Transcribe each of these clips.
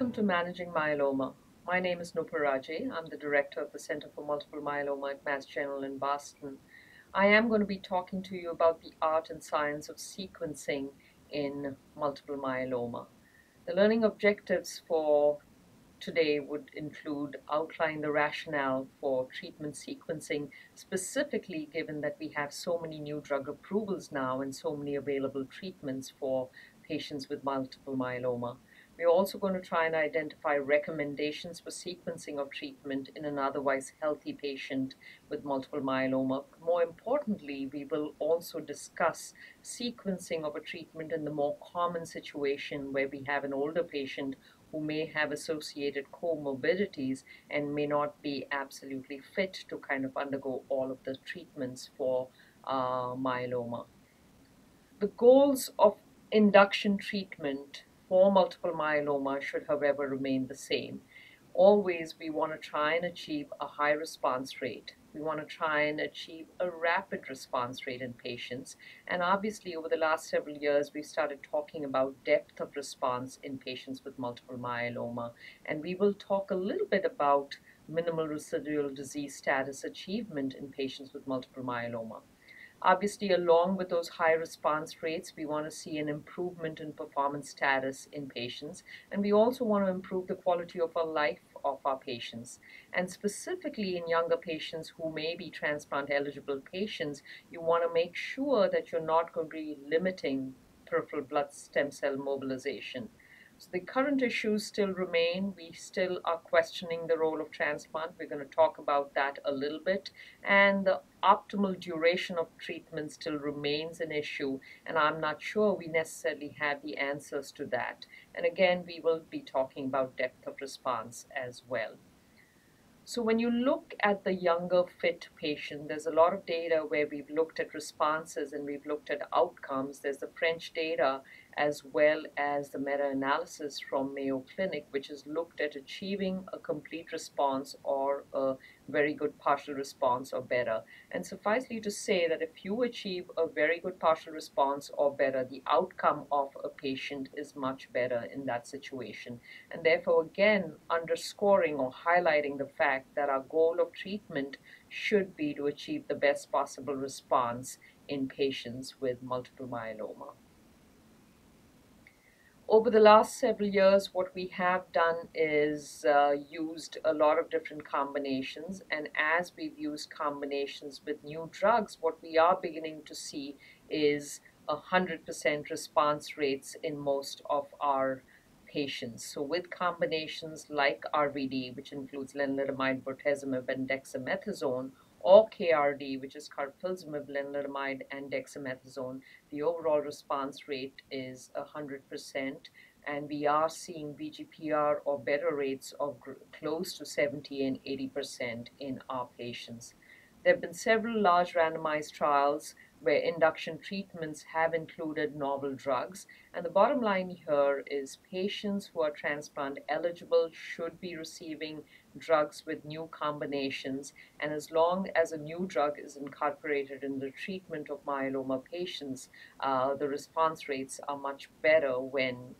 Welcome to Managing Myeloma. My name is Nupur Raje. I'm the director of the Center for Multiple Myeloma at Mass General in Boston. I am going to be talking to you about the art and science of sequencing in multiple myeloma. The learning objectives for today would include outline the rationale for treatment sequencing, specifically given that we have so many new drug approvals now and so many available treatments for patients with multiple myeloma. We're also going to try and identify recommendations for sequencing of treatment in an otherwise healthy patient with multiple myeloma. More importantly, we will also discuss sequencing of a treatment in the more common situation where we have an older patient who may have associated comorbidities and may not be absolutely fit to kind of undergo all of the treatments for myeloma. The goals of induction treatment for multiple myeloma should, however, remain the same. Always, we want to try and achieve a high response rate. We want to try and achieve a rapid response rate in patients. And obviously, over the last several years, we've started talking about depth of response in patients with multiple myeloma. And we will talk a little bit about minimal residual disease status achievement in patients with multiple myeloma. Obviously, along with those high response rates, we want to see an improvement in performance status in patients, and we also want to improve the quality of our life of our patients. And specifically in younger patients who may be transplant eligible patients, you want to make sure that you're not going to be limiting peripheral blood stem cell mobilization. So the current issues still remain. We still are questioning the role of transplant. We're going to talk about that a little bit. And the optimal duration of treatment still remains an issue, and I'm not sure we necessarily have the answers to that. And again, we will be talking about depth of response as well. So when you look at the younger fit patient, there's a lot of data where we've looked at responses and we've looked at outcomes. There's the French data as well as the meta-analysis from Mayo Clinic, which has looked at achieving a complete response or a very good partial response or better. And suffice it to say that if you achieve a very good partial response or better, the outcome of a patient is much better in that situation. And therefore, again, underscoring or highlighting the fact that our goal of treatment should be to achieve the best possible response in patients with multiple myeloma. Over the last several years, what we have done is used a lot of different combinations. And as we've used combinations with new drugs, what we are beginning to see is 100% response rates in most of our patients. So with combinations like RVD, which includes lenalidomide, bortezomib, and dexamethasone, or KRD, which is carfilzomib, lenalidomide, and dexamethasone, the overall response rate is 100%, and we are seeing VGPR or better rates of close to 70 and 80% in our patients. There have been several large randomized trials where induction treatments have included novel drugs. And the bottom line here is patients who are transplant eligible should be receiving drugs with new combinations. And as long as a new drug is incorporated in the treatment of myeloma patients, the response rates are much better when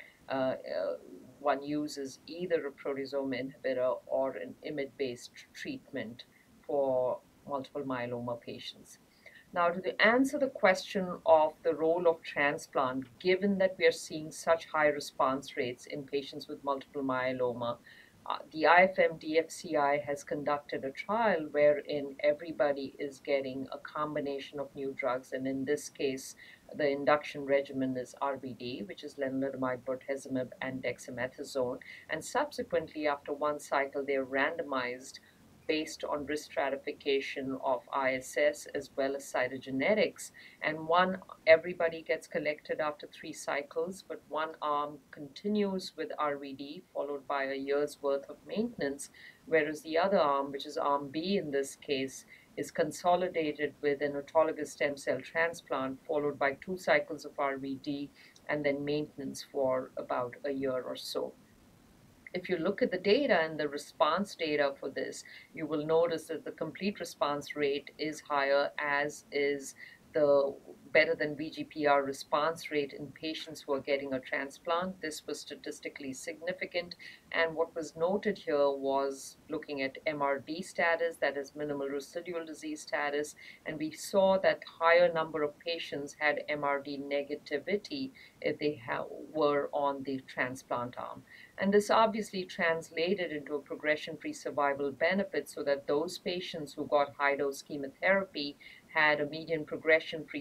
one uses either a proteasome inhibitor or an IMiD-based treatment for multiple myeloma patients. Now, to answer the question of the role of transplant, given that we are seeing such high response rates in patients with multiple myeloma, the IFM DFCI has conducted a trial wherein everybody is getting a combination of new drugs, and in this case, the induction regimen is RVD, which is lenalidomide, bortezomib, and dexamethasone. And subsequently, after one cycle, they're randomized based on risk stratification of ISS as well as cytogenetics. And everybody gets collected after 3 cycles, but one arm continues with RVD followed by a year's worth of maintenance, whereas the other arm, which is arm B in this case, is consolidated with an autologous stem cell transplant followed by 2 cycles of RVD and then maintenance for about a year or so. If you look at the data and the response data for this, you will notice that the complete response rate is higher, as is the better than VGPR response rate in patients who are getting a transplant. This was statistically significant, and what was noted here was looking at MRD status, that is minimal residual disease status, and we saw that higher number of patients had MRD negativity if they were on the transplant arm. And this obviously translated into a progression-free survival benefit, so that those patients who got high-dose chemotherapy had a median progression-free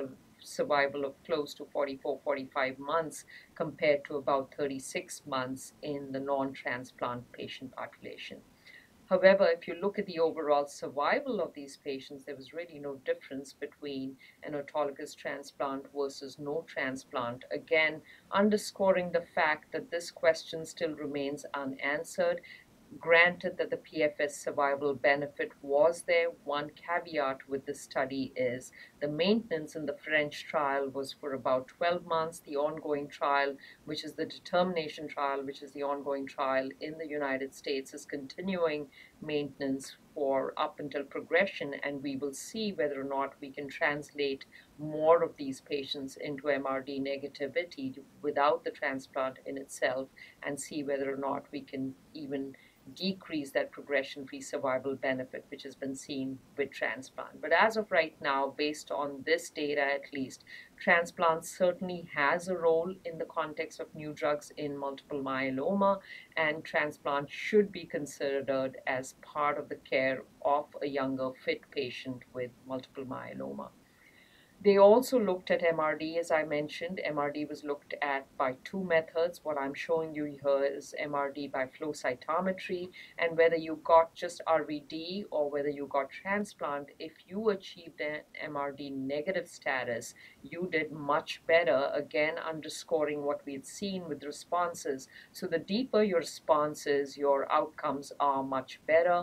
survival of close to 44, 45 months compared to about 36 months in the non-transplant patient population. However, if you look at the overall survival of these patients, there was really no difference between an autologous transplant versus no transplant, again, underscoring the fact that this question still remains unanswered. Granted that the PFS survival benefit was there, one caveat with this study is the maintenance in the French trial was for about 12 months. The ongoing trial, which is the determination trial, which is the ongoing trial in the United States, is continuing maintenance for up until progression, and we will see whether or not we can translate more of these patients into MRD negativity without the transplant in itself, and see whether or not we can even decrease that progression-free survival benefit which has been seen with transplant. But as of right now, based on this data at least, transplant certainly has a role in the context of new drugs in multiple myeloma, and transplant should be considered as part of the care of a younger fit patient with multiple myeloma. They also looked at MRD, as I mentioned. MRD was looked at by two methods. What I'm showing you here is MRD by flow cytometry, and whether you got just RVD or whether you got transplant, if you achieved an MRD negative status, you did much better, again underscoring what we had seen with responses. So the deeper your responses, your outcomes are much better.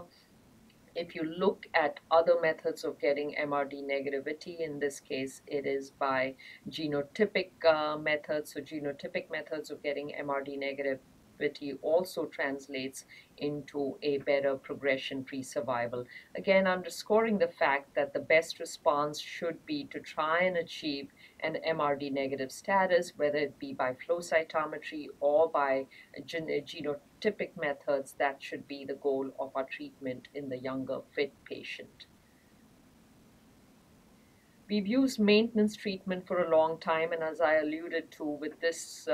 If you look at other methods of getting MRD negativity, in this case it is by genotypic methods. So genotypic methods of getting MRD negativity also translates into a better progression-free survival. Again, underscoring the fact that the best response should be to try and achieve an MRD negative status, whether it be by flow cytometry or by genotypic methods. That should be the goal of our treatment in the younger fit patient. We've used maintenance treatment for a long time, and as I alluded to with this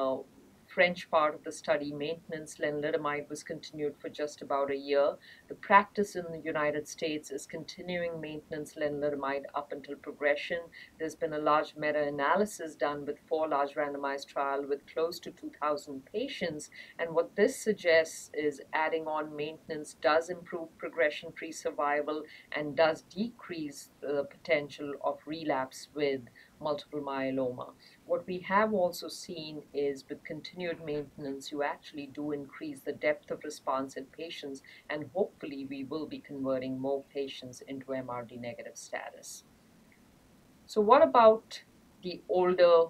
French part of the study, maintenance lenalidomide was continued for just about a year. The practice in the United States is continuing maintenance lenalidomide up until progression. There's been a large meta-analysis done with 4 large randomized trials with close to 2,000 patients, and what this suggests is adding on maintenance does improve progression-free survival and does decrease the potential of relapse with multiple myeloma. What we have also seen is with continued maintenance, you actually do increase the depth of response in patients, and hopefully we will be converting more patients into MRD negative status. So what about the older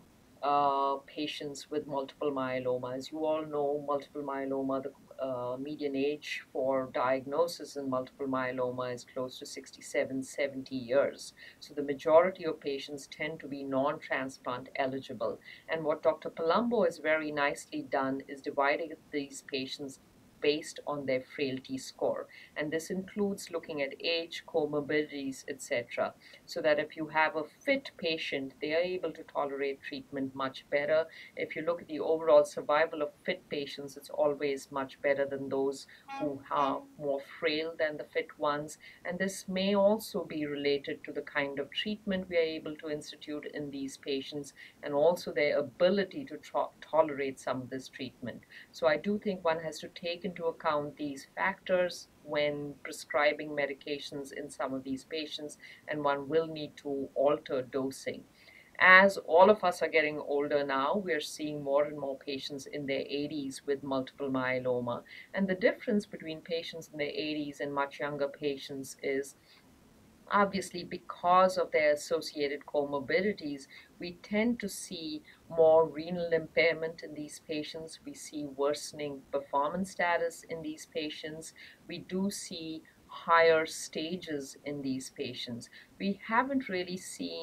patients with multiple myeloma? As you all know, multiple myeloma, the median age for diagnosis in multiple myeloma is close to 67, 70 years. So the majority of patients tend to be non-transplant eligible. And what Dr. Palumbo has very nicely done is dividing these patients based on their frailty score. And this includes looking at age, comorbidities, etc. So that if you have a fit patient, they are able to tolerate treatment much better. If you look at the overall survival of fit patients, it's always much better than those who are more frail than the fit ones. And this may also be related to the kind of treatment we are able to institute in these patients, and also their ability to tolerate some of this treatment. So I do think one has to take into account these factors when prescribing medications in some of these patients, and one will need to alter dosing. As all of us are getting older now, we are seeing more and more patients in their 80s with multiple myeloma. And the difference between patients in their 80s and much younger patients is obviously because of their associated comorbidities, we tend to see more renal impairment in these patients. We see worsening performance status in these patients. We do see higher stages in these patients. We haven't really seen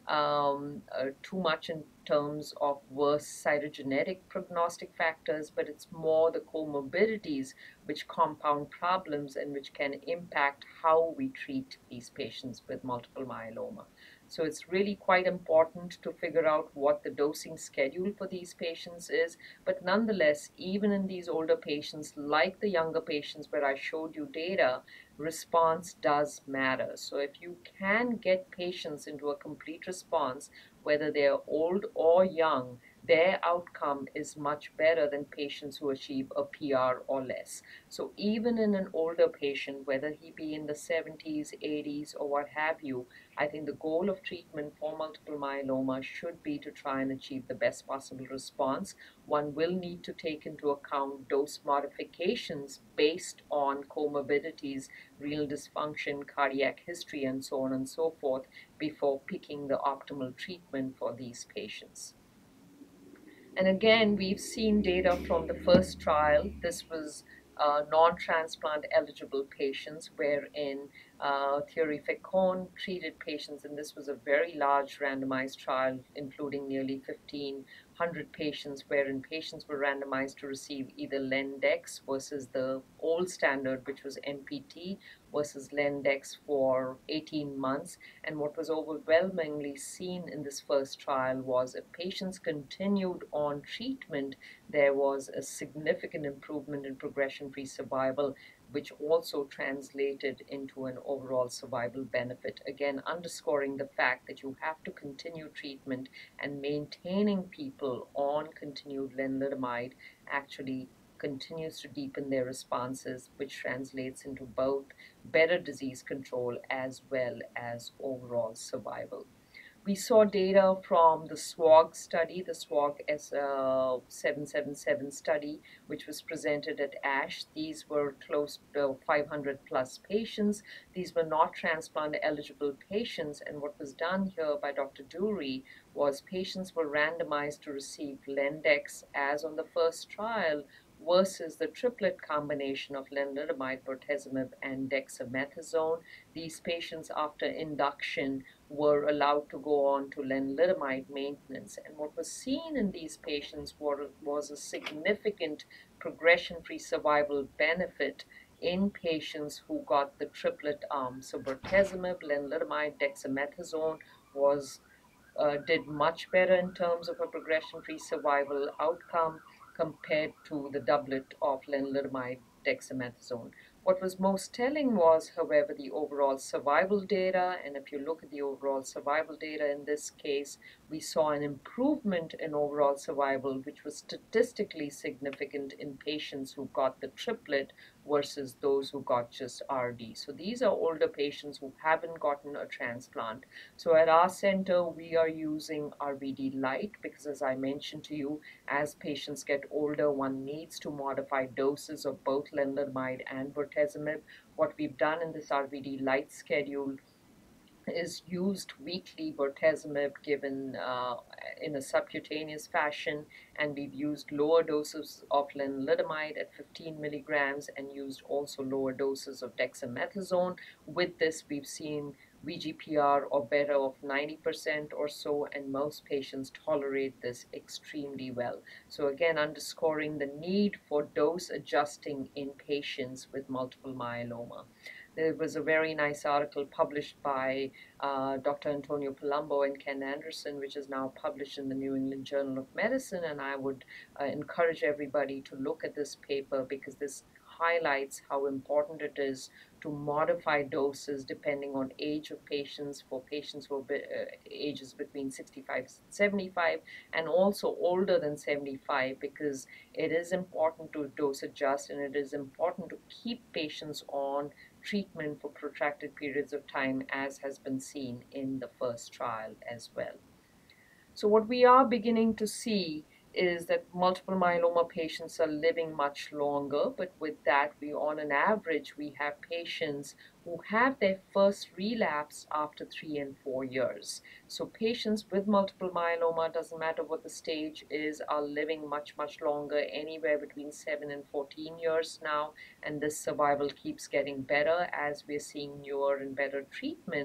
too much in terms of worse cytogenetic prognostic factors, but it's more the comorbidities which compound problems and which can impact how we treat these patients with multiple myeloma. So it's really quite important to figure out what the dosing schedule for these patients is. But nonetheless, even in these older patients, like the younger patients where I showed you data, response does matter. So if you can get patients into a complete response, whether they're old or young, their outcome is much better than patients who achieve a PR or less. So even in an older patient, whether he be in the 70s, 80s, or what have you, I think the goal of treatment for multiple myeloma should be to try and achieve the best possible response. One will need to take into account dose modifications based on comorbidities, renal dysfunction, cardiac history, and so on and so forth before picking the optimal treatment for these patients. And again, we've seen data from the first trial. This was non-transplant eligible patients, wherein Thierry Fecon treated patients, and this was a very large randomized trial, including nearly 1,500 patients, wherein patients were randomized to receive either Lendex versus the old standard, which was MPT, versus Lendex for 18 months. And what was overwhelmingly seen in this first trial was if patients continued on treatment, there was a significant improvement in progression-free survival, which also translated into an overall survival benefit. Again, underscoring the fact that you have to continue treatment, and maintaining people on continued lenalidomide actually continues to deepen their responses, which translates into both better disease control as well as overall survival. We saw data from the SWOG study, the SWOG S777 study, which was presented at ASH. These were close to 500 plus patients. These were not transplant eligible patients. And what was done here by Dr. Dury was patients were randomized to receive Lendex as on the first trial versus the triplet combination of lenalidomide, bortezomib, and dexamethasone. These patients, after induction, were allowed to go on to lenalidomide maintenance. And what was seen in these patients was a significant progression-free survival benefit in patients who got the triplet arm. So bortezomib, lenalidomide, dexamethasone was did much better in terms of a progression-free survival outcome compared to the doublet of lenalidomide, dexamethasone. What was most telling was, however, the overall survival data. And if you look at the overall survival data in this case, we saw an improvement in overall survival, which was statistically significant in patients who got the triplet versus those who got just RD. So these are older patients who haven't gotten a transplant. So at our center, we are using RVD Light because, as I mentioned to you, as patients get older, one needs to modify doses of both lenalidomide and bortezomib. What we've done in this RVD Light schedule is used weekly bortezomib given in a subcutaneous fashion, and we've used lower doses of lenalidomide at 15 milligrams and used also lower doses of dexamethasone. With this, we've seen VGPR or better of 90% or so, and most patients tolerate this extremely well. So again, underscoring the need for dose adjusting in patients with multiple myeloma. There was a very nice article published by Dr. Antonio Palumbo and Ken Anderson, which is now published in the New England Journal of Medicine. And I would encourage everybody to look at this paper because this highlights how important it is to modify doses depending on age of patients, for patients who are ages between 65 and 75, and also older than 75, because it is important to dose adjust, and it is important to keep patients on treatment for protracted periods of time, as has been seen in the first trial as well. So what we are beginning to see is that multiple myeloma patients are living much longer, but with that, on an average, we have patients who have their first relapse after 3 and 4 years. So patients with multiple myeloma, doesn't matter what the stage is, are living much, much longer, anywhere between 7 and 14 years now, and this survival keeps getting better as we're seeing newer and better treatments.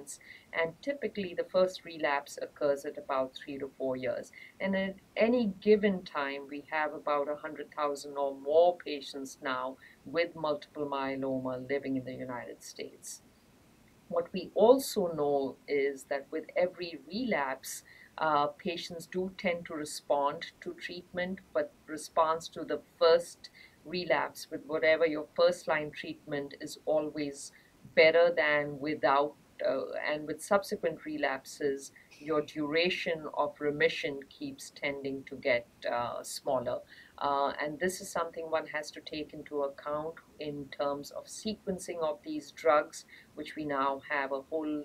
and typically the first relapse occurs at about 3 to 4 years. And at any given time, we have about 100,000 or more patients now with multiple myeloma living in the United States. What we also know is that with every relapse, patients do tend to respond to treatment, but response to the first relapse with whatever your first line treatment is always better than without. And with subsequent relapses, your duration of remission keeps tending to get smaller. And this is something one has to take into account in terms of sequencing of these drugs, which we now have a whole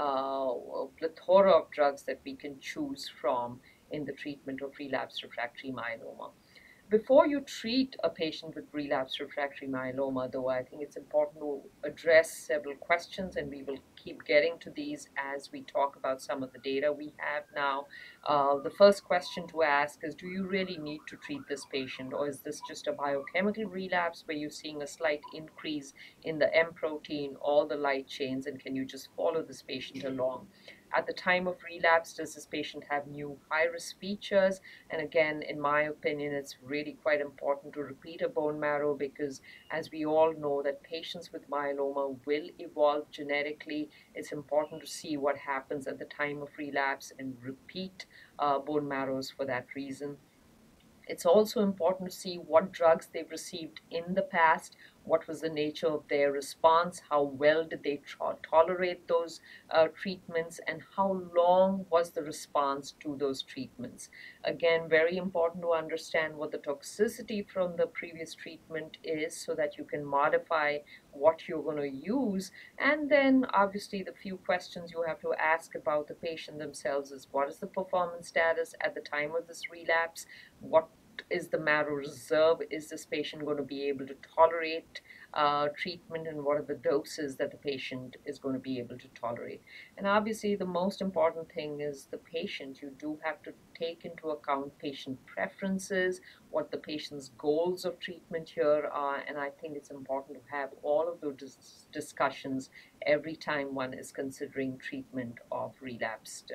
plethora of drugs that we can choose from in the treatment of relapsed refractory myeloma. Before you treat a patient with relapsed refractory myeloma, though, I think it's important to address several questions, and we will keep getting to these as we talk about some of the data we have now. The first question to ask is, do you really need to treat this patient, or is this just a biochemical relapse where you're seeing a slight increase in the M protein or the light chains, and can you just follow this patient along? At the time of relapse, does this patient have new high-risk features? And again, in my opinion, it's really quite important to repeat a bone marrow, because as we all know that patients with myeloma will evolve genetically. It's important to see what happens at the time of relapse and repeat bone marrows for that reason. It's also important to see what drugs they've received in the past, what was the nature of their response, how well did they tolerate those treatments, and how long was the response to those treatments. Again, very important to understand what the toxicity from the previous treatment is so that you can modify what you're going to use. And then obviously the few questions you have to ask about the patient themselves is, what is the performance status at the time of this relapse? What is the marrow reserve? Is this patient going to be able to tolerate treatment, and what are the doses that the patient is going to be able to tolerate? And obviously, the most important thing is the patient. You do have to take into account patient preferences, what the patient's goals of treatment here are, and I think it's important to have all of those discussions every time one is considering treatment of relapsed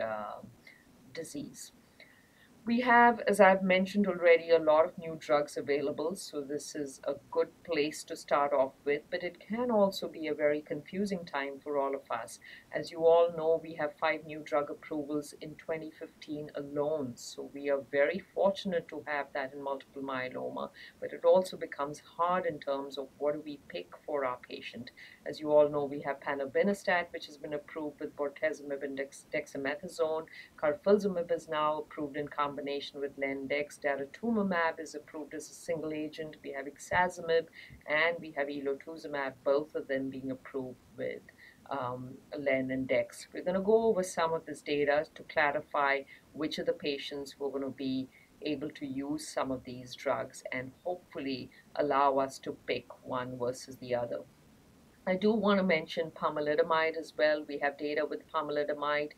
disease. We have, as I've mentioned already, a lot of new drugs available, so this is a good place to start off with, but it can also be a very confusing time for all of us. As you all know, we have 5 new drug approvals in 2015 alone, so we are very fortunate to have that in multiple myeloma, but it also becomes hard in terms of what do we pick for our patient. As you all know, we have panobinostat, which has been approved with bortezomib and dexamethasone. Carfilzomib is now approved in combination with Lendex. Daratumumab is approved as a single agent. We have ixazomib and we have elotuzumab, both of them being approved with Len and Dex. We're going to go over some of this data to clarify which of the patients who are going to be able to use some of these drugs and hopefully allow us to pick one versus the other. I do want to mention pomalidomide as well. We have data with pomalidomide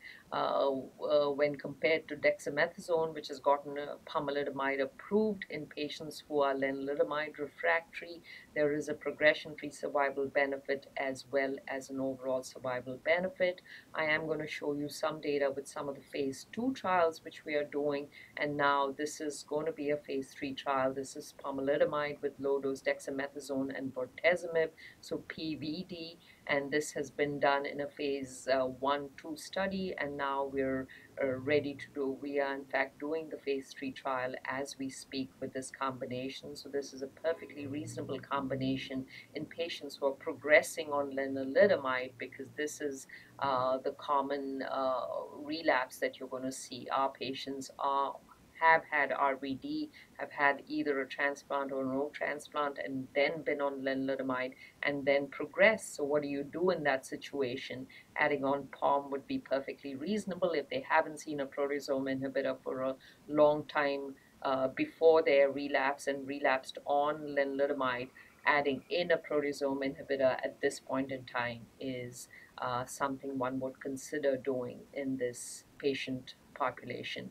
when compared to dexamethasone, which has gotten pomalidomide approved in patients who are lenalidomide refractory. There is a progression-free survival benefit as well as an overall survival benefit. I am going to show you some data with some of the phase 2 trials which we are doing, and now this is going to be a phase 3 trial. This is pomalidomide with low-dose dexamethasone and bortezomib, so PVD, and this has been done in a phase 1-2 study, and now we're ready to do. We are in fact doing the phase 3 trial as we speak with this combination. So this is a perfectly reasonable combination in patients who are progressing on lenalidomide, because this is the common relapse that you're going to see. Our patients have had RVD, have had either a transplant or no transplant, and then been on lenalidomide and then progress. So what do you do in that situation? Adding on POM would be perfectly reasonable if they haven't seen a proteasome inhibitor for a long time before their relapse and relapsed on lenalidomide. Adding in a proteasome inhibitor at this point in time is something one would consider doing in this patient population.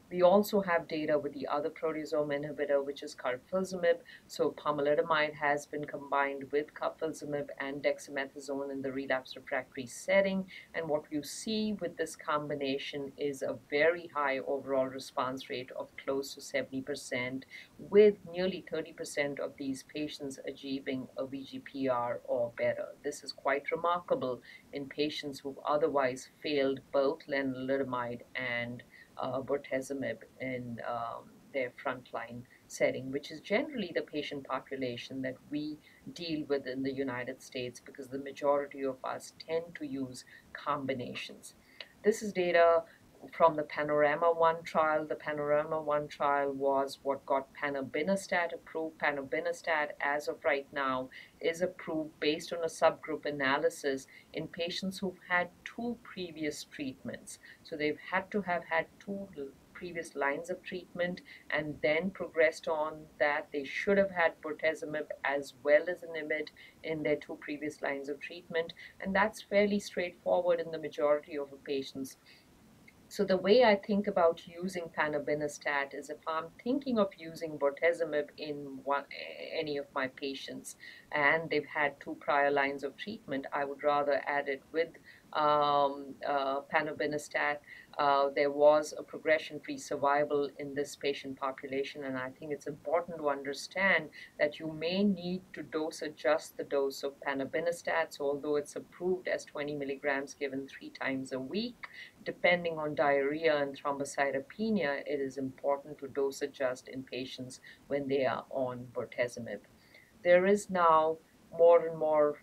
We also have data with the other proteasome inhibitor, which is carfilzomib. So pomalidomide has been combined with carfilzomib and dexamethasone in the relapse refractory setting. And what you see with this combination is a very high overall response rate of close to 70%, with nearly 30% of these patients achieving a VGPR or better. This is quite remarkable in patients who've otherwise failed both lenalidomide and bortezomib in their frontline setting, which is generally the patient population that we deal with in the United States, because the majority of us tend to use combinations. This is data from the Panorama 1 trial. The Panorama 1 trial was what got panobinostat approved. Panobinostat, as of right now, is approved based on a subgroup analysis in patients who've had two previous treatments. So they've had to have had two previous lines of treatment and then progressed on that. They should have had bortezomib as well as an IMiD in their two previous lines of treatment, and that's fairly straightforward in the majority of the patients. So the way I think about using panobinostat is, if I'm thinking of using bortezomib in any of my patients and they've had two prior lines of treatment, I would rather add it with panobinostat. There was a progression-free survival in this patient population, and I think it's important to understand that you may need to dose adjust the dose of panobinostat. So although it's approved as 20 milligrams given 3 times a week, depending on diarrhea and thrombocytopenia, it is important to dose adjust in patients when they are on bortezomib. There is now more and more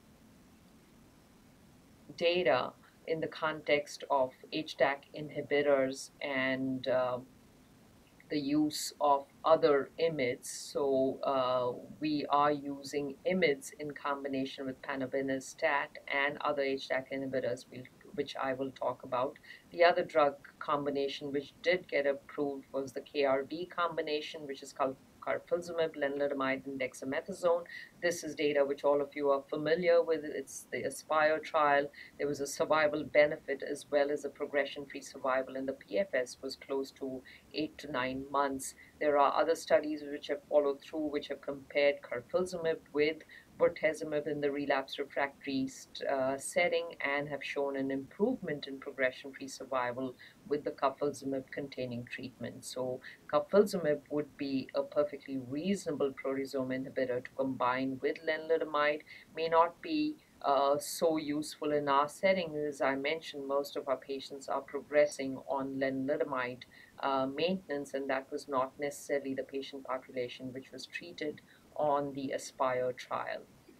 data in the context of HDAC inhibitors and the use of other IMiDs. So we are using IMiDs in combination with panobinostat and other HDAC inhibitors, which I will talk about. The other drug combination which did get approved was the KRD combination, which is called carfilzomib, lenalidomide, and dexamethasone. This is data which all of you are familiar with. It's the ASPIRE trial. There was a survival benefit as well as a progression-free survival, and the PFS was close to 8 to 9 months. There are other studies which have followed through, which have compared carfilzomib with bortezomib in the relapse refractory setting and have shown an improvement in progression-free survival with the carfilzomib containing treatment. So carfilzomib would be a perfectly reasonable proteasome inhibitor to combine with lenalidomide. May not be so useful in our setting. As I mentioned, most of our patients are progressing on lenalidomide maintenance, and that was not necessarily the patient population which was treated on the ASPIRE trial.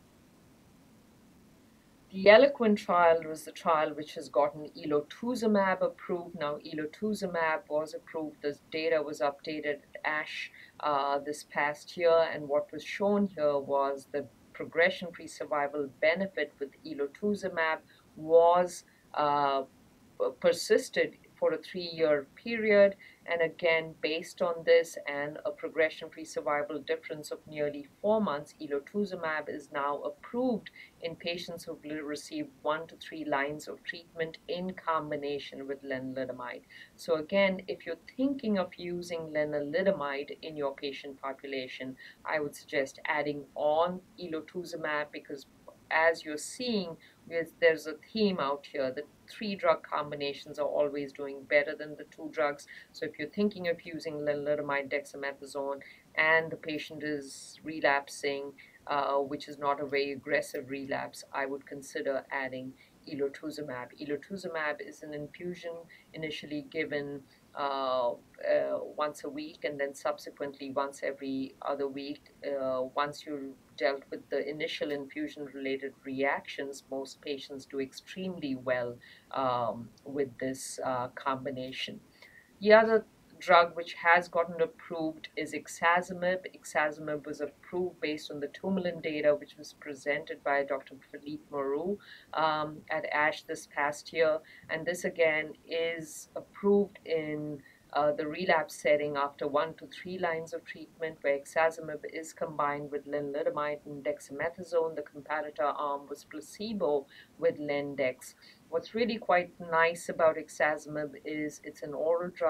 The ELOQUENT trial was the trial which has gotten elotuzumab approved. Now, elotuzumab was approved. The data was updated at ASH this past year, and what was shown here was the progression-free survival benefit with elotuzumab was persisted for a 3-year period. And again, based on this and a progression-free survival difference of nearly 4 months, elotuzumab is now approved in patients who've received 1 to 3 lines of treatment in combination with lenalidomide. So again, if you're thinking of using lenalidomide in your patient population, I would suggest adding on elotuzumab, because as you're seeing, there's a theme out here that 3 drug combinations are always doing better than the 2 drugs. So if you're thinking of using lenalidomide, dexamethasone, and the patient is relapsing, which is not a very aggressive relapse, I would consider adding elotuzumab. Elotuzumab is an infusion initially given once a week and then subsequently once every other week. Once you dealt with the initial infusion-related reactions, most patients do extremely well with this combination. The other drug which has gotten approved is ixazomib. Ixazomib was approved based on the Tourmaline data, which was presented by Dr. Philippe Moreau at ASH this past year. And this again is approved in the relapse setting after 1 to 3 lines of treatment, where ixazomib is combined with lenalidomide and dexamethasone. The comparator arm was placebo with Lendex. What's really quite nice about ixazomib is it's an oral drug,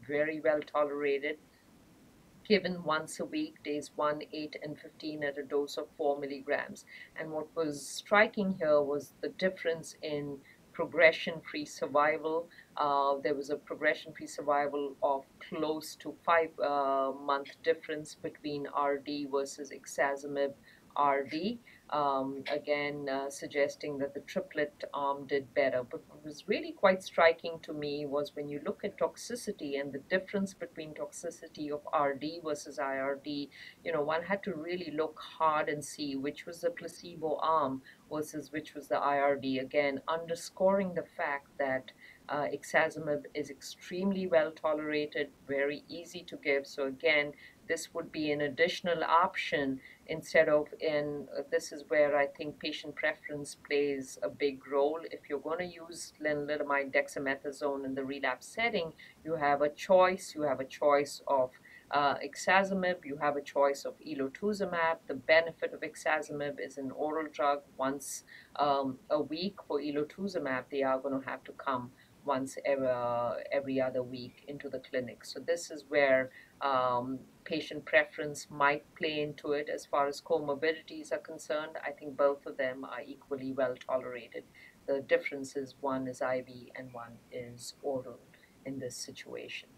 very well tolerated, given once a week, days 1, 8, and 15 at a dose of 4 milligrams. And what was striking here was the difference in progression-free survival. There was a progression-free survival of close to 5 month difference between RD versus ixazomib RD, again suggesting that the triplet arm did better. But what was really quite striking to me was when you look at toxicity and the difference between toxicity of RD versus IRD, one had to really look hard and see which was the placebo arm versus which was the IRD, again underscoring the fact that ixazomib is extremely well tolerated, very easy to give. So again, this would be an additional option instead of this is where I think patient preference plays a big role. If you're going to use lenalidomide dexamethasone in the relapse setting, you have a choice. You have a choice of ixazomib, you have a choice of elotuzumab. The benefit of ixazomib is an oral drug once a week. For elotuzumab, they are going to have to come once every other week into the clinic. So this is where patient preference might play into it. As far as comorbidities are concerned, I think both of them are equally well tolerated. The difference is one is IV and one is oral in this situation.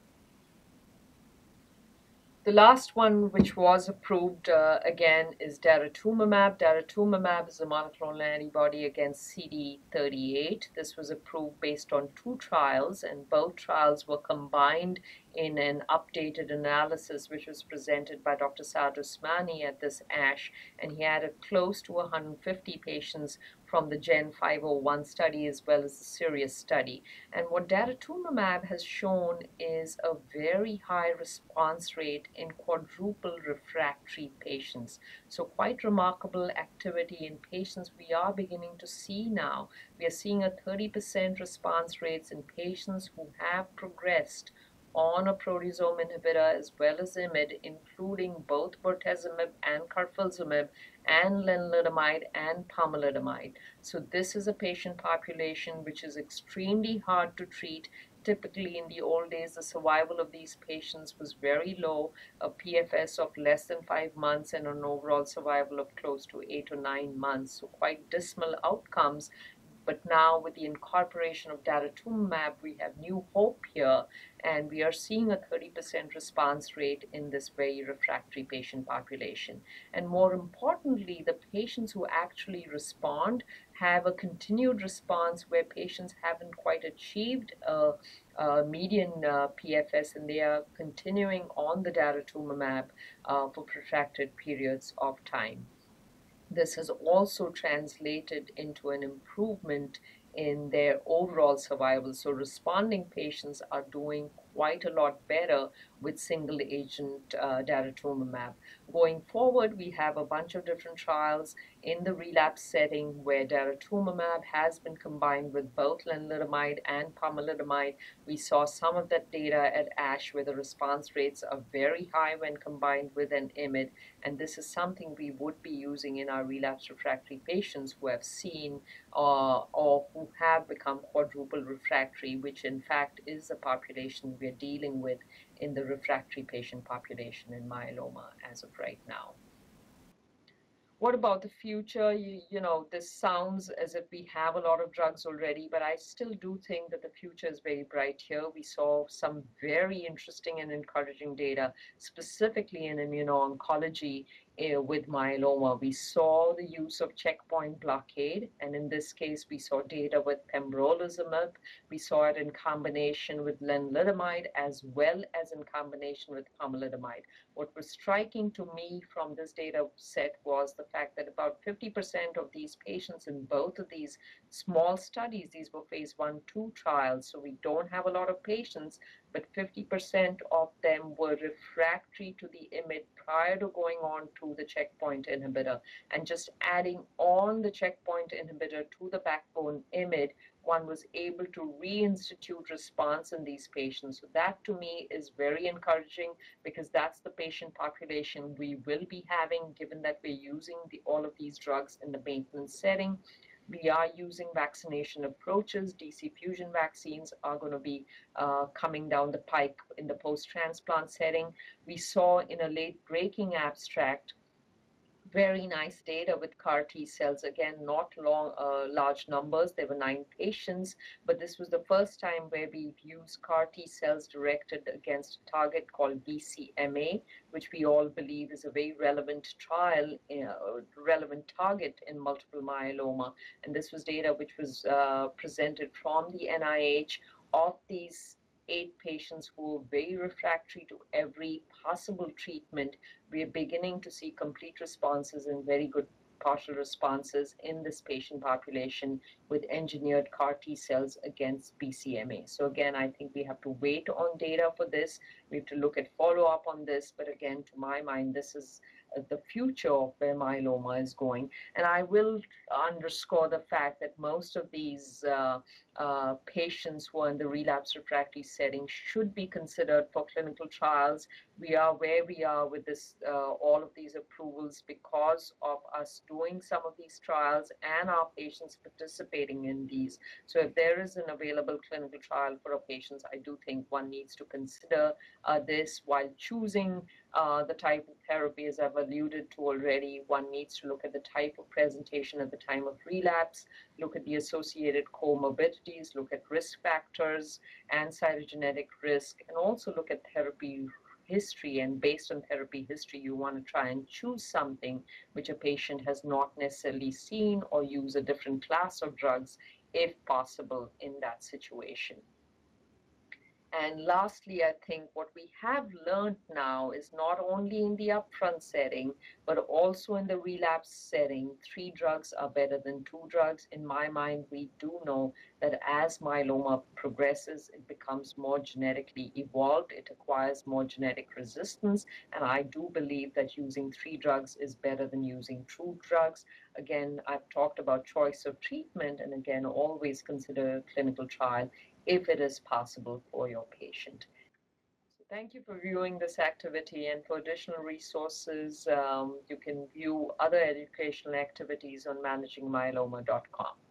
The last one which was approved again is daratumumab. Daratumumab is a monoclonal antibody against CD38. This was approved based on 2 trials, and both trials were combined in an updated analysis which was presented by Dr. Saad Usmani at this ASH, and he had close to 150 patients from the GEN 501 study as well as the Sirius study. And what daratumumab has shown is a very high response rate in quadruple refractory patients. So quite remarkable activity in patients we are beginning to see now. We are seeing a 30% response rates in patients who have progressed on a proteasome inhibitor as well as IMiD, including both bortezomib and carfilzomib and lenalidomide and pomalidomide. So this is a patient population which is extremely hard to treat. Typically in the old days, the survival of these patients was very low, a PFS of less than 5 months and an overall survival of close to 8 or 9 months. So quite dismal outcomes. But now with the incorporation of daratumumab, we have new hope here, and we are seeing a 30% response rate in this very refractory patient population. And more importantly, the patients who actually respond have a continued response where patients haven't quite achieved a median PFS, and they are continuing on the daratumumab for protracted periods of time. This has also translated into an improvement in their overall survival. So responding patients are doing quite a lot better with single agent daratumumab. Going forward, we have a bunch of different trials in the relapse setting where daratumumab has been combined with both lenalidomide and pomalidomide. We saw some of that data at ASH where the response rates are very high when combined with an IMiD, and this is something we would be using in our relapse refractory patients who have seen or who have become quadruple refractory, which in fact is the population we're dealing with in the refractory patient population in myeloma as of right now. What about the future? This sounds as if we have a lot of drugs already, but I still do think that the future is very bright here. We saw some very interesting and encouraging data, specifically in immuno-oncology with myeloma. We saw the use of checkpoint blockade, and in this case, we saw data with pembrolizumab. We saw it in combination with lenalidomide as well as in combination with pomalidomide. What was striking to me from this data set was the fact that about 50% of these patients in both of these small studies, these were phase 1-2 trials, so we don't have a lot of patients, but 50% of them were refractory to the IMiD prior to going on to the checkpoint inhibitor. And just adding on the checkpoint inhibitor to the backbone IMiD, one was able to reinstitute response in these patients. So that to me is very encouraging, because that's the patient population we will be having, given that we're using all of these drugs in the maintenance setting. We are using vaccination approaches. DC fusion vaccines are going to be coming down the pike in the post-transplant setting. We saw in a late-breaking abstract very nice data with CAR T cells. Again, not large numbers. There were 9 patients, but this was the first time where we've used CAR T cells directed against a target called BCMA, which we all believe is a very relevant relevant target in multiple myeloma. And this was data which was presented from the NIH of these 8 patients who were very refractory to every possible treatment. We are beginning to see complete responses and very good partial responses in this patient population with engineered CAR T cells against BCMA. So again, I think we have to wait on data for this. We have to look at follow-up on this. But again, to my mind, this is the future of where myeloma is going. And I will underscore the fact that most of these patients who are in the relapse refractory setting should be considered for clinical trials. We are where we are with this, all of these approvals because of us doing some of these trials and our patients participating in these. So if there is an available clinical trial for our patients, I do think one needs to consider this while choosing the type of therapy. As I've alluded to already, one needs to look at the type of presentation at the time of relapse, look at the associated comorbidities, look at risk factors and cytogenetic risk, and also look at therapy history. And based on therapy history, you want to try and choose something which a patient has not necessarily seen, or use a different class of drugs if possible in that situation. And lastly, I think what we have learned now is not only in the upfront setting, but also in the relapse setting, 3 drugs are better than 2 drugs. In my mind, we do know that as myeloma progresses, it becomes more genetically evolved, it acquires more genetic resistance, and I do believe that using 3 drugs is better than using 2 drugs. Again, I've talked about choice of treatment, and again, always consider a clinical trial if it is possible for your patient. So thank you for viewing this activity, and for additional resources, you can view other educational activities on managingmyeloma.com.